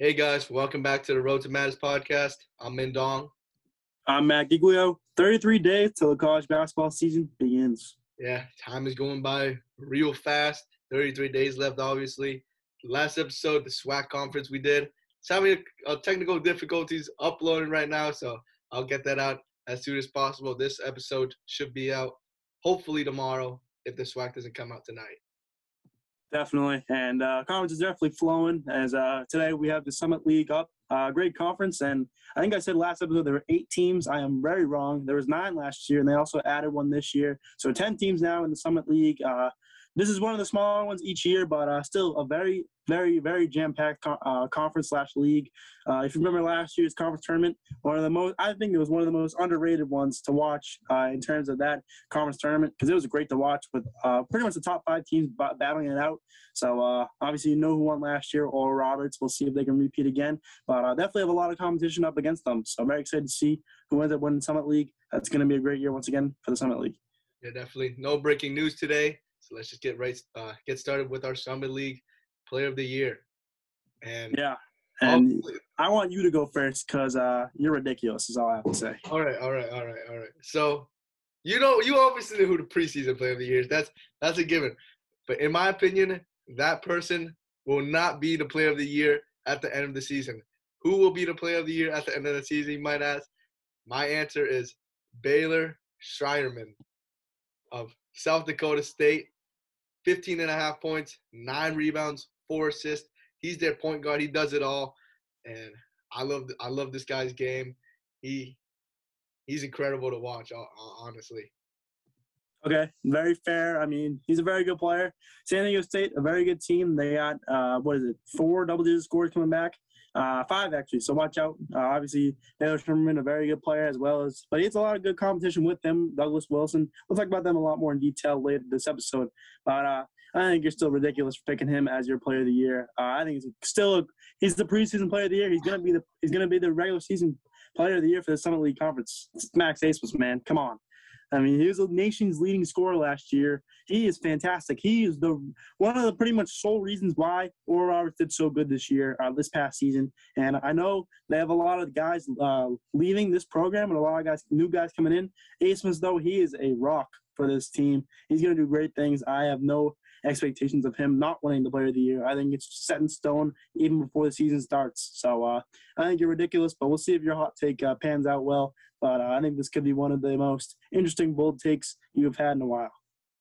Hey guys, welcome back to the Road to Madness podcast. I'm Min Dong. I'm Matt Giglio. 33 days till the college basketball season begins. Yeah, time is going by real fast. 33 days left, obviously. Last episode, the SWAC conference we did. It's having technical difficulties uploading right now, so I'll get that out as soon as possible. This episode should be out hopefully tomorrow if the SWAC doesn't come out tonight. Definitely. And conference is definitely flowing as today we have the Summit League up. Great conference. And I think I said last episode there were 8 teams. I am very wrong. There was 9 last year, and they also added one this year. So 10 teams now in the Summit League. This is one of the smaller ones each year, but still a very, very, very jam-packed conference/league. If you remember last year's conference tournament, I think it was one of the most underrated ones to watch in terms of that conference tournament because it was great to watch with pretty much the top 5 teams battling it out. So obviously you know who won last year, Oral Roberts. We'll see if they can repeat again, but definitely have a lot of competition up against them. So I'm very excited to see who ends up winning Summit League. That's going to be a great year once again for the Summit League. Yeah, definitely. No breaking news today. So let's just get started with our Summit League Player of the Year. And I want you to go first because you're ridiculous is all I have to say. All right. So, you obviously know who the preseason Player of the Year is. That's a given. But in my opinion, that person will not be the Player of the Year at the end of the season. Who will be the Player of the Year at the end of the season, you might ask? My answer is Baylor Schreierman of South Dakota State. 15.5 points, 9 rebounds, 4 assists. He's their point guard. He does it all, and I love this guy's game. He's incredible to watch, honestly. Okay, very fair. I mean, he's a very good player. San Diego State, a very good team. They got 4 double-digit scores coming back. 5 actually. So watch out. Obviously, Baylor Sherman, a very good player as well as, but it's a lot of good competition with them. Douglas Wilson. We'll talk about them a lot more in detail later this episode. But I think you're still ridiculous for picking him as your Player of the Year. I think he's the preseason Player of the Year. He's gonna be the regular season Player of the Year for the Summit League Conference. It's Max Abmas, man. Come on. I mean, he was the nation's leading scorer last year. He is fantastic. He is one of the pretty much sole reasons why Oral Roberts did so good this year, this past season. And I know they have a lot of guys leaving this program and a lot of new guys coming in. Abmas, though, he is a rock for this team. He's going to do great things. I have no expectations of him not winning the Player of the Year. I think it's set in stone even before the season starts. So I think you're ridiculous, but we'll see if your hot take pans out well. But I think this could be one of the most interesting, bold takes you've had in a while.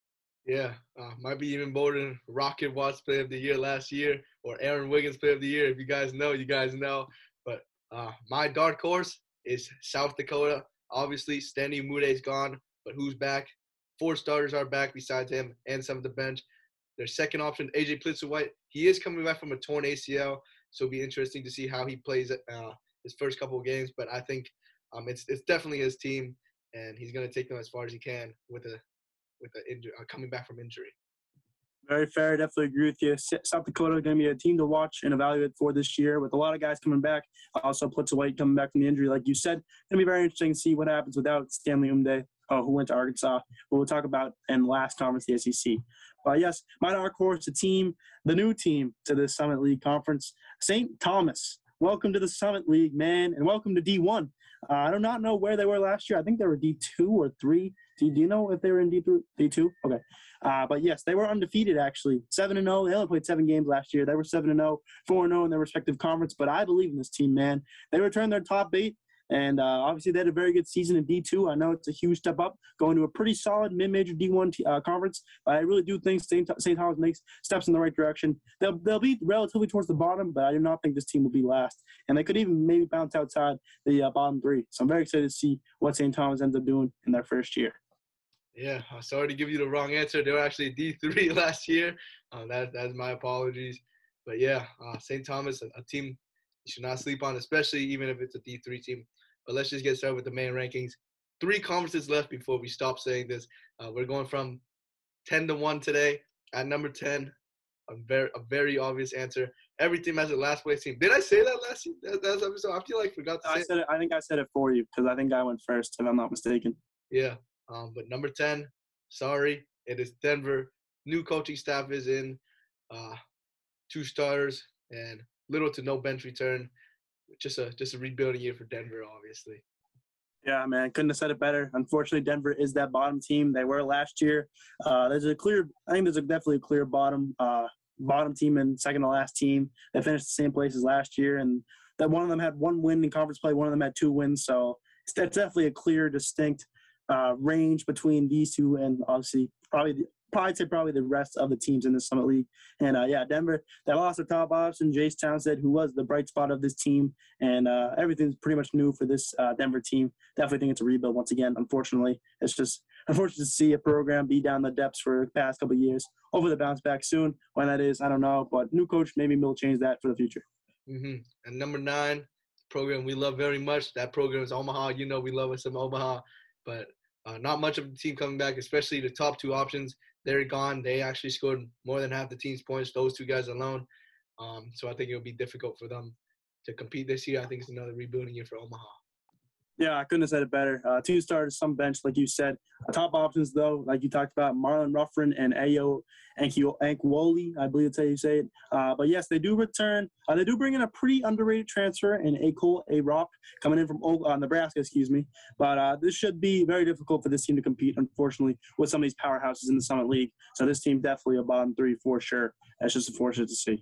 Yeah, might be even bolder than Rocket Watts Player of the Year last year or Aaron Wiggins Player of the Year. If you guys know, you guys know. But my dark horse is South Dakota. Obviously, Stanley Umude's gone, but who's back? 4 starters are back besides him and some of the bench. Their second option, AJ Plitzuweit, he is coming back from a torn ACL, so it'll be interesting to see how he plays his first couple of games. But I think it's definitely his team, and he's going to take them as far as he can with a injury, coming back from injury. Very fair. Definitely agree with you. South Dakota is going to be a team to watch and evaluate for this year with a lot of guys coming back. Also, Plitzuweit coming back from the injury, like you said. It's going to be very interesting to see what happens without Stanley Umude, who went to Arkansas, who we'll talk about in the last conference, the SEC. But yes, my dark horse, the new team to the Summit League Conference, St. Thomas. Welcome to the Summit League, man, and welcome to D1. I do not know where they were last year. I think they were D2 or 3. Do you know if they were in D2? Okay. But yes, they were undefeated actually, 7-0. They only played 7 games last year. They were 7-0, 4-0 in their respective conference. But I believe in this team, man. They returned their top 8. And obviously, they had a very good season in D2. I know it's a huge step up, going to a pretty solid mid-major D1 conference. But I really do think St. Thomas makes steps in the right direction. They'll be relatively towards the bottom, but I do not think this team will be last. And they could even maybe bounce outside the bottom 3. So I'm very excited to see what St. Thomas ends up doing in their first year. Yeah, sorry to give you the wrong answer. They were actually D3 last year. That's my apologies. But yeah, St. Thomas, a team you should not sleep on, especially even if it's a D3 team. But let's just get started with the main rankings. 3 conferences left before we stop saying this. We're going from 10-1 today. At number 10, a very obvious answer. Every team has a last place team. Did I say that last episode? I feel like I forgot to say it. I think I said it for you because I think I went first, if I'm not mistaken. Yeah. But number 10, sorry, it is Denver. New coaching staff is in. 2 starters, and little to no bench return. Just a rebuilding year for Denver, obviously. Yeah, man, couldn't have said it better. Unfortunately, Denver is that bottom team they were last year. I think there's definitely a clear bottom team and second to last team that finished the same place as last year, and that one of them had one win in conference play, one of them had 2 wins. So that's definitely a clear, distinct range between these two, and obviously probably the rest of the teams in the Summit League. And Denver, they lost their top option, Jace Townsend, who was the bright spot of this team, and everything's pretty much new for this Denver team. Definitely think it's a rebuild once again. Unfortunately, it's just unfortunate to see a program be down the depths for the past couple of years. Hopefully, they bounce back soon. When that is, I don't know, but new coach, maybe will change that for the future. And number 9, program we love very much. That program is Omaha. You know we love us some Omaha, but not much of the team coming back, especially the top 2 options. They're gone. They actually scored more than half the team's points, those 2 guys alone. So I think it'll be difficult for them to compete this year. I think it's another rebuilding year for Omaha. Yeah, I couldn't have said it better. 2 starters, some bench, like you said. Top options, though, like you talked about, Marlon Ruffin and Ayo Ankwoli, I believe that's how you say it. But, yes, they do return. They do bring in a pretty underrated transfer in Akol Arop, coming in from Nebraska, But this should be very difficult for this team to compete, unfortunately, with some of these powerhouses in the Summit League. So this team definitely a bottom 3 for sure. That's just unfortunate to see.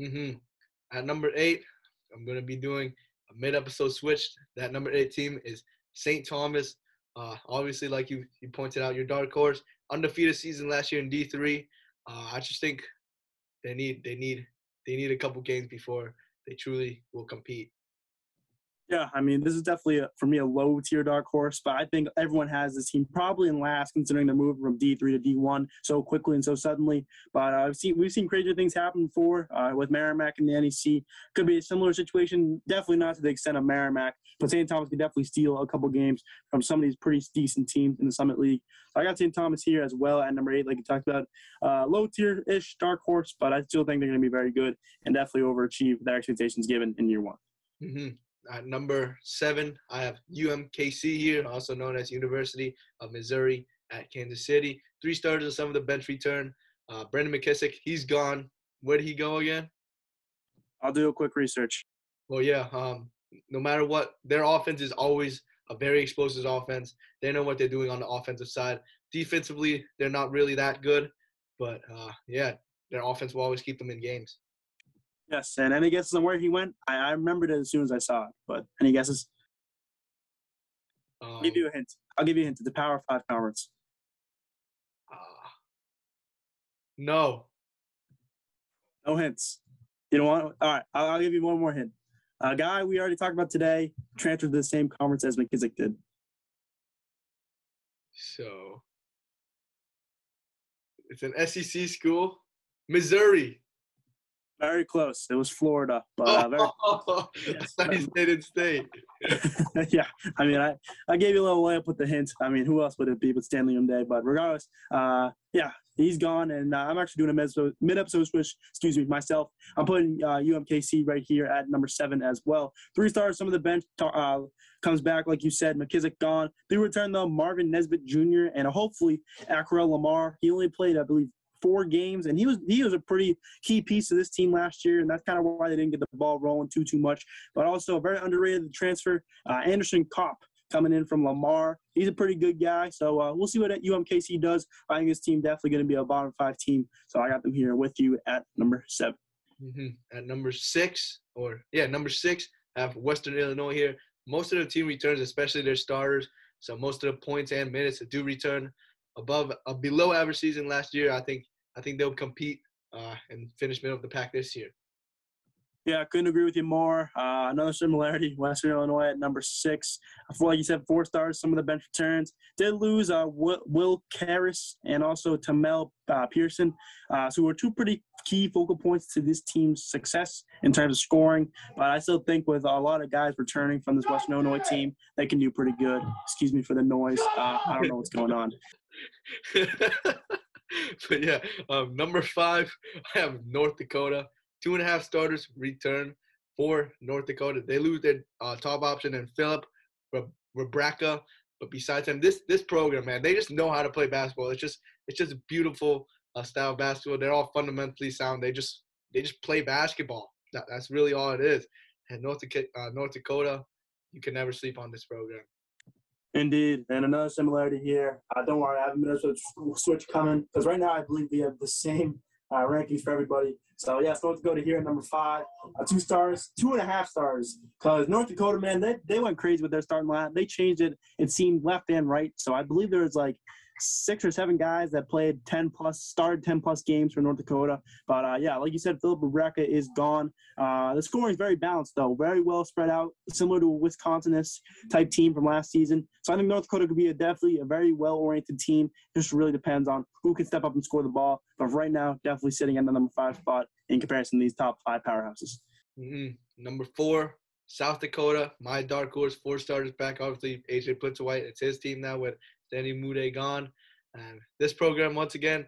At number 8, I'm going to be doing a mid-episode switch. That number 8 team is St. Thomas. Obviously, like you pointed out, your dark horse, undefeated season last year in D3. I just think they need a couple games before they truly will compete. Yeah, I mean, this is definitely, for me, a low-tier dark horse, but I think everyone has this team probably in last, considering they're moving from D3 to D1 so quickly and so suddenly. But we've seen crazier things happen before with Merrimack and the NEC. Could be a similar situation, definitely not to the extent of Merrimack, but St. Thomas could definitely steal a couple games from some of these pretty decent teams in the Summit League. So I got St. Thomas here as well at number 8, like you talked about. Low-tier-ish dark horse, but I still think they're going to be very good and definitely overachieve their expectations given in year 1. At number 7, I have UMKC here, also known as University of Missouri at Kansas City. 3 starters and some of the bench return. Brendan McKissick, he's gone. Where did he go again? I'll do a quick research. Well, yeah, no matter what, their offense is always a very explosive offense. They know what they're doing on the offensive side. Defensively, they're not really that good, but, their offense will always keep them in games. Yes, and any guesses on where he went? I remembered it as soon as I saw it, but any guesses? I'll give you a hint. It's the Power 5 conference. No. No hints. You don't want? All right, I'll give you one more hint. A guy we already talked about today transferred to the same conference as McKissick did. So, it's an SEC school. Missouri. Very close. It was Florida, but very. Yes. I thought he stayed in state. Yeah, I mean, I gave you a little layup with the hint. I mean, who else would it be but Stanley Day? But regardless, he's gone, and I'm actually doing a mid-episode switch. Excuse me, myself. I'm putting UMKC right here at number 7 as well. 3 stars. Some of the bench comes back, like you said. McKissick gone. They return though Marvin Nesbitt Jr. and hopefully Acrell Lamar. He only played, I believe, 4 games, and he was a pretty key piece of this team last year, and that's kind of why they didn't get the ball rolling too much. But also very underrated transfer, Anderson Kopp coming in from Lamar. He's a pretty good guy, so we'll see what UMKC does. I think this team definitely going to be a bottom 5 team, so I got them here with you at number 7. At number 6, I have Western Illinois here. Most of the team returns, especially their starters, so most of the points and minutes do return. Above a below average season last year, I think they'll compete and finish middle of the pack this year. Yeah, I couldn't agree with you more. Another similarity, Western Illinois at number 6. I feel like you said 4 stars, some of the bench returns. Did lose Will Karras and also Tamel Pearson, who were 2 pretty key focal points to this team's success in terms of scoring. But I still think with a lot of guys returning from this Western Illinois team, they can do pretty good. Excuse me for the noise. I don't know what's going on. But yeah, number 5, I have North Dakota. 2.5 starters return for North Dakota. They lose their top option and Philip Rebraka. But besides him, this program, man, they just know how to play basketball. It's just a beautiful style of basketball. They're all fundamentally sound. They just play basketball. That's really all it is. And North Dakota, you can never sleep on this program. Indeed. And another similarity here. Don't worry, I have a Minnesota switch coming because right now I believe we have the same rankings for everybody. So, yes, North Dakota here at number 5. 2 stars, 2.5 stars. Because North Dakota, man, they went crazy with their starting lineup. They changed it. It seemed left and right. So I believe there was like 6 or 7 guys that played started 10+ games for North Dakota. But, yeah, like you said, Philip Rebreka is gone. The scoring is very balanced, though. Very well spread out, similar to a Wisconsin-ish type team from last season. So I think North Dakota could be definitely a very well-oriented team. Just really depends on who can step up and score the ball. But right now, definitely sitting at the number 5 spot in comparison to these top 5 powerhouses. Mm-hmm. Number 4, South Dakota. My dark horse, 4 starters back. Obviously, AJ Plitzuweit. It's his team now with Danny Mude gone. And this program, once again,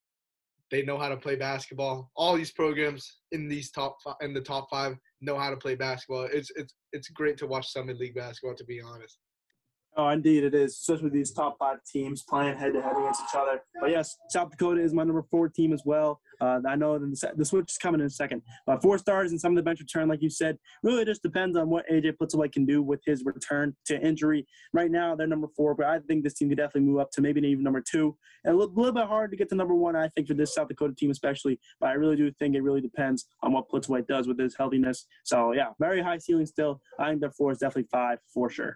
they know how to play basketball. All these programs in the top 5 know how to play basketball. It's great to watch Summit League basketball, to be honest. Oh, indeed it is, especially these top 5 teams playing head-to-head against each other. But, yes, South Dakota is my number 4 team as well. I know the switch is coming in a second. 4 stars and some of the bench return, like you said, really just depends on what A.J. Plitzuweit can do with his return to injury. Right now, they're number 4, but I think this team could definitely move up to maybe even number 2. And a little bit hard to get to number 1, I think, for this South Dakota team especially. But I really do think it really depends on what Plitzuweit does with his healthiness. So, yeah, very high ceiling still. I think their 4 is definitely 5 for sure.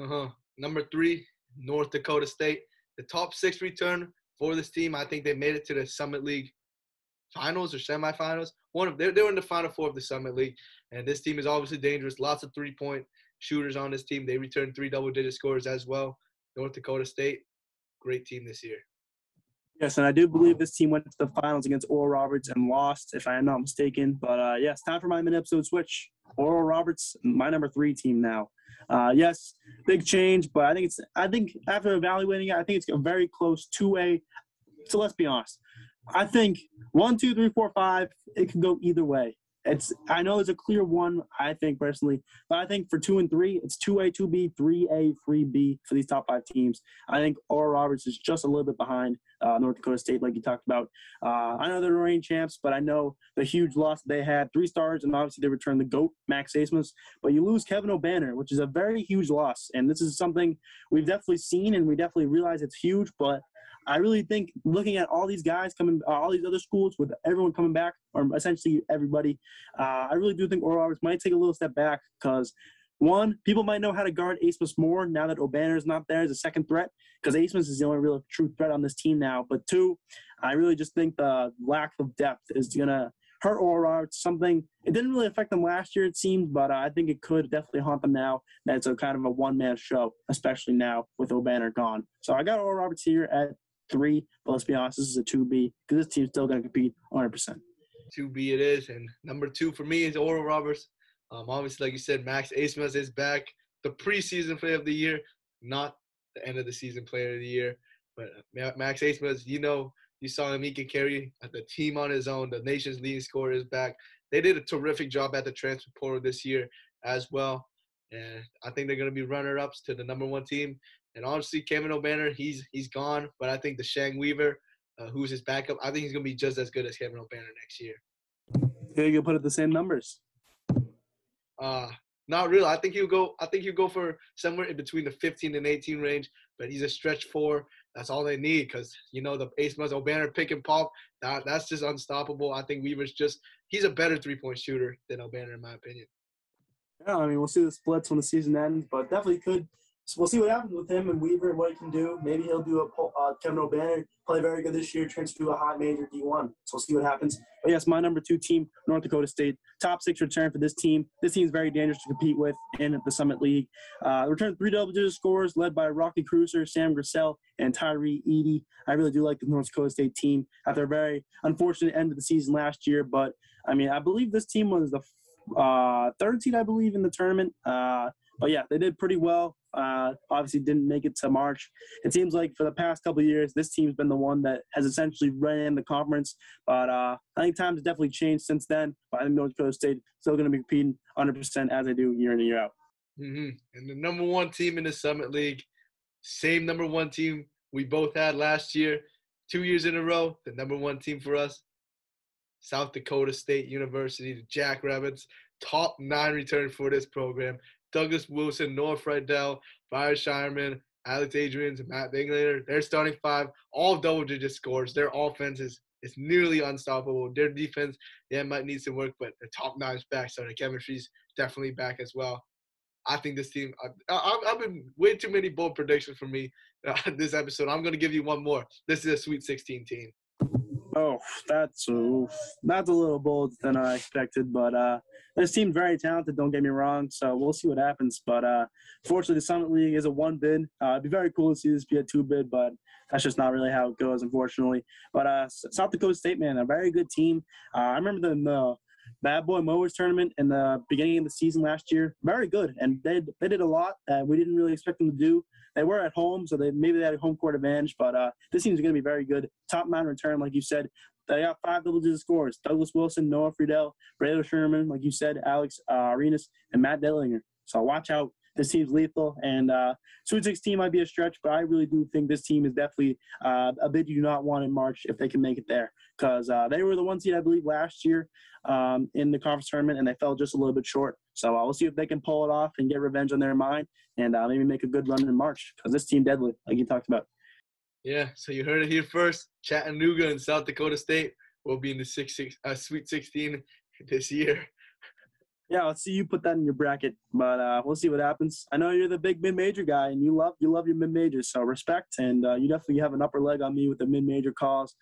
Number 3, North Dakota State. The top 6 return for this team, I think they made it to the Summit League finals or semifinals. They were in the Final 4 of the Summit League, and this team is obviously dangerous. Lots of 3-point shooters on this team. They returned 3 double-digit scores as well. North Dakota State, great team this year. Yes, and I do believe this team went to the finals against Oral Roberts and lost, if I am not mistaken. But, yes, time for my mid-episode switch. Oral Roberts, my number 3 team now. Yes, big change, but I think after evaluating it, I think it's a very close 2A. So let's be honest. I think 1, 2, 3, 4, 5, it can go either way. I know there's a clear 1, I think personally, but I think for 2 and 3, it's 2A, 2B, 3A, 3B for these top 5 teams. I think Oral Roberts is just a little bit behind North Dakota State, like you talked about. I know they're reigning champs, but I know the huge loss they had, 3 stars, and obviously they returned the GOAT, Max Abmas. But you lose Kevin O'Banner, which is a very huge loss, and this is something we've definitely seen, and we definitely realize it's huge, but I really think looking at all these guys coming, all these other schools with everyone coming back, or essentially everybody, I really do think Oral Roberts might take a little step back because, 1, people might know how to guard Abmas more now that O'Banner is not there as a second threat because Abmas is the only real true threat on this team now. But 2, I really just think the lack of depth is going to hurt Oral Roberts. Something it didn't really affect them last year, it seemed, but I think it could definitely haunt them now. That it's a kind of a one-man show, especially now with O'Banner gone. So I got Oral Roberts here at 3, but let's be honest, this is a 2B because this team's still going to compete 100%. 2B it is, and number 2 for me is Oral Roberts. Obviously, like you said, Max Abmas is back. The preseason player of the year, not the end of the season player of the year. But Max Abmas, you saw him. He can carry the team on his own. The nation's leading scorer is back. They did a terrific job at the transfer portal this year as well. And I think they're going to be runner-ups to the number 1 team. And honestly, Kevin O'Banner, he's gone. But I think Deshang Weaver, who's his backup, I think he's going to be just as good as Kevin O'Banner next year. Yeah, you can put it the same numbers. Not really. I think he'll go for somewhere in between the 15 and 18 range. But he's a stretch 4. That's all they need because, the Abmas O'Banner pick and pop, that's just unstoppable. I think Weaver's he's a better 3-point shooter than O'Banner, in my opinion. Yeah, I mean, we'll see the splits when the season ends, but definitely could. So we'll see what happens with him and Weaver and what he can do. Maybe he'll do Kevin O'Banner, play very good this year, transfer to a high major D1. So we'll see what happens. But yes, my number 2 team, North Dakota State. Top 6 return for this team. This team is very dangerous to compete with in the Summit League. Returned 3 double-digit scores led by Rocky Cruiser, Sam Grissel, and Tyree Edey. I really do like the North Dakota State team after a very unfortunate end of the season last year. But, I mean, I believe this team was the 3rd seed, I believe, in the tournament. But, yeah, they did pretty well. Obviously didn't make it to March. It seems like for the past couple of years, this team's been the one that has essentially ran the conference. But I think times have definitely changed since then. But I think North Dakota State still going to be competing 100% as they do year in and year out. Mm-hmm. And the number 1 team in the Summit League, same number 1 team we both had last year, 2 years in a row, the number 1 team for us, South Dakota State University, the Jackrabbits, top 9 return for this program. Douglas Wilson, Noah Friedel, Brian Shireman, Alex Adrians, and Matt Binglater. Their starting 5, all double-digit scores. Their offense is nearly unstoppable. Their defense, might need some work, but the top 9's back, so the chemistry's definitely back as well. I think this team I've been way too many bold predictions for me this episode. I'm going to give you one more. This is a Sweet 16 team. Oh, that's a little bold than I expected, but this team's very talented, don't get me wrong, so we'll see what happens. But fortunately, the Summit League is a 1-bid. It'd be very cool to see this be a 2-bid, but that's just not really how it goes, unfortunately. But South Dakota State, man, a very good team. I remember the Bad Boy Mowers tournament in the beginning of the season last year. Very good, and they did a lot that we didn't really expect them to do. They were at home, so maybe they had a home court advantage, but this team's going to be very good. Top 9 return, like you said. They got 5 double-digit scores. Douglas Wilson, Noah Friedel, Braylon Sherman, like you said, Alex Arenas, and Matt Dellinger. So watch out. This team's lethal, and Sweet 16 might be a stretch, but I really do think this team is definitely a bid you do not want in March if they can make it there, because they were the 1 seed, I believe, last year in the conference tournament, and they fell just a little bit short. So we'll see if they can pull it off and get revenge on their mind and maybe make a good run in March, because this team deadly, like you talked about. Yeah, so you heard it here first. Chattanooga and South Dakota State will be in the Sweet 16 this year. Yeah, let's see you put that in your bracket, but we'll see what happens. I know you're the big mid-major guy, and you love your mid-majors, so respect, and you definitely have an upper leg on me with the mid-major calls.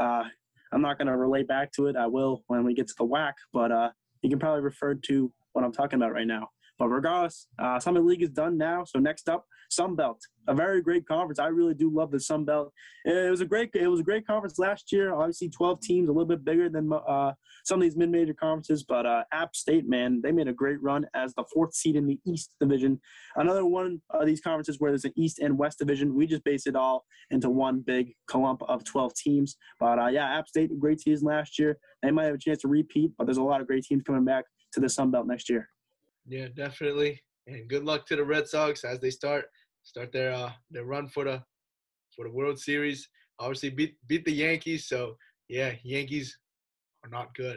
I'm not going to relate back to it. I will when we get to the WAC, but you can probably refer to what I'm talking about right now. But regardless, Summit League is done now, so next up, Sun Belt, a very great conference. I really do love the Sun Belt. It was a great conference last year. Obviously, 12 teams, a little bit bigger than some of these mid-major conferences. But App State, man, they made a great run as the 4th seed in the East Division. Another one of these conferences where there's an East and West Division. We just base it all into one big clump of 12 teams. But App State, a great season last year. They might have a chance to repeat, but there's a lot of great teams coming back to the Sun Belt next year. Yeah, definitely. And good luck to the Red Sox as they start their run for the World Series. Obviously beat the Yankees, so yeah, Yankees are not good.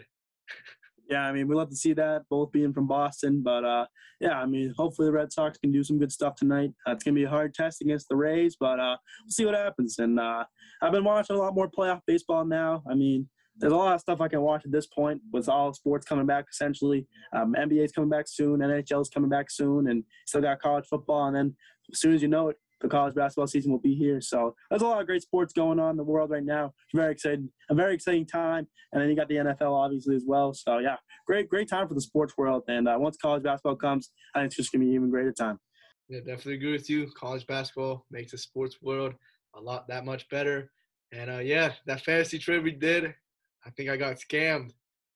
Yeah, I mean, we love to see that, both being from Boston. But, yeah, I mean, hopefully the Red Sox can do some good stuff tonight. It's going to be a hard test against the Rays, but we'll see what happens. And I've been watching a lot more playoff baseball now. I mean, there's a lot of stuff I can watch at this point with all sports coming back, essentially. NBA's coming back soon. NHL's coming back soon. And still got college football. And then as soon as you know it, the college basketball season will be here. So there's a lot of great sports going on in the world right now. It's very exciting, a very exciting time. And then you got the NFL, obviously, as well. So, yeah, great time for the sports world. And once college basketball comes, I think it's just going to be an even greater time. Yeah, definitely agree with you. College basketball makes the sports world that much better. And, yeah, that fantasy trip we did, I think I got scammed.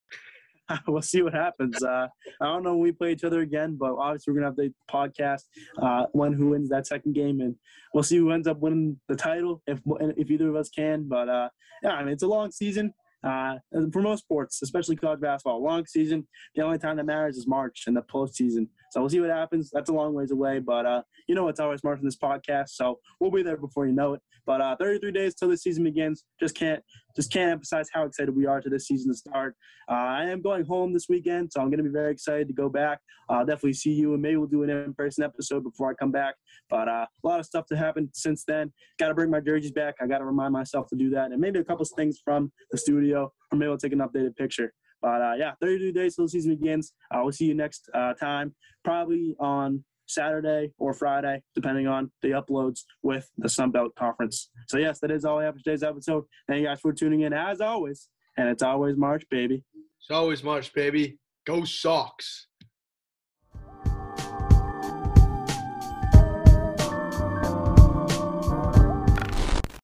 We'll see what happens. I don't know when we play each other again, but obviously we're going to have the podcast who wins that second game, and we'll see who ends up winning the title if either of us can. But, yeah, I mean, it's a long season. For most sports, especially college basketball, long season, the only time that matters is March and the postseason. So we'll see what happens. That's a long ways away, but you know it's always March in this podcast, so we'll be there before you know it. But 33 days till the season begins. Just can't emphasize how excited we are to this season to start. I am going home this weekend, so I'm going to be very excited to go back. Definitely see you, and maybe we'll do an in-person episode before I come back. But a lot of stuff to happen since then. Got to bring my jerseys back. I got to remind myself to do that, and maybe a couple of things from the studio, or maybe we'll take an updated picture. But, yeah, 32 days till the season begins. We'll see you next time, probably on Saturday or Friday, depending on the uploads with the Sun Belt Conference. So, yes, that is all I have for today's episode. Thank you guys for tuning in, as always. And it's always March, baby. It's always March, baby. Go Sox.